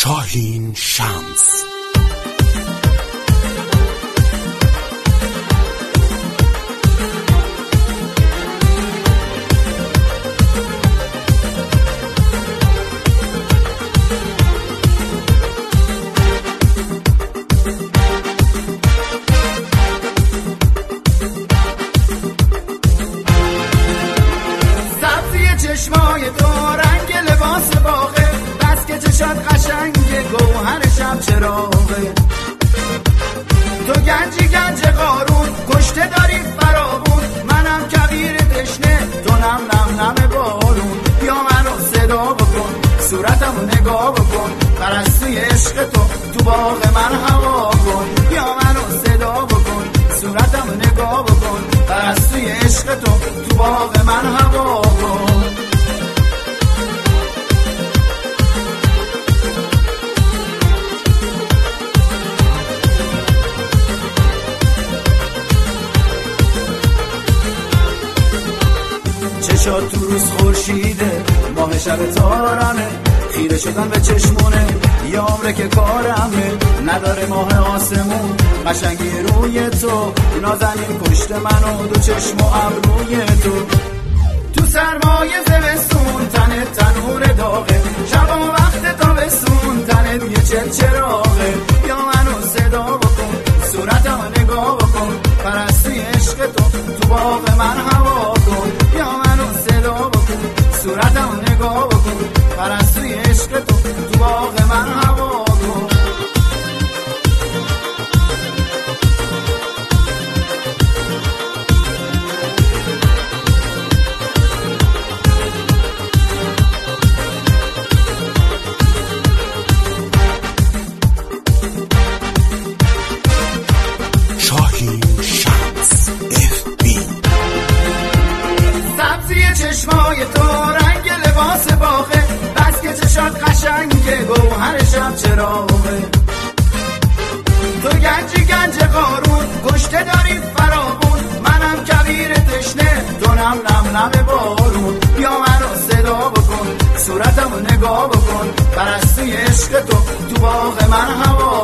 شاهین شمس. چشمای تو رنگ لباس باغه، بس که چشات قشنگه گوهر شب چراغه. تو گنجی گنج قارون، کشته داری فراوون، منم کبیر تشنه تو نم نم نم بارون. بیا منو صدا بکن، صورتمو نگاه بکن، پرستوی عشق تو باغ من هوا کن. بیا منو صدا بکن، صورتمو نگاه بکن، پرستوی عشق تو باغ من هوا کن. چشات تو روز خورشیده، ماه شب تارانه، خیره شدن به چشمونه، یه عمره که کارمه. نداره ماه آسمون قشنگی روی تو، نازنین پشت منو دو چشم و ابروی تو سرمایه زمستون تنت تنور داغه، شبا وقت تابستون تنت یه چراغه. یا منو صدا بکن، صورتمو نگاه بکن، پرستوی عشق تو باغ من هوا کن. یا منو صدا بکن، صورتمو نگاه بکن، پرستوی عشق تو باغ من هوا کن. چشمای تو رنگ لباس باغه، بس که چشات قشنگه گوهر شب چراغه. تو گنجی گنج قارون، کشته داری فراوون، منم کبیر تشنه تو نم نم نم بارون. بیا منو صدا بکن، صورتمو نگاه بکن، پرستوی عشق تو باغ من هوا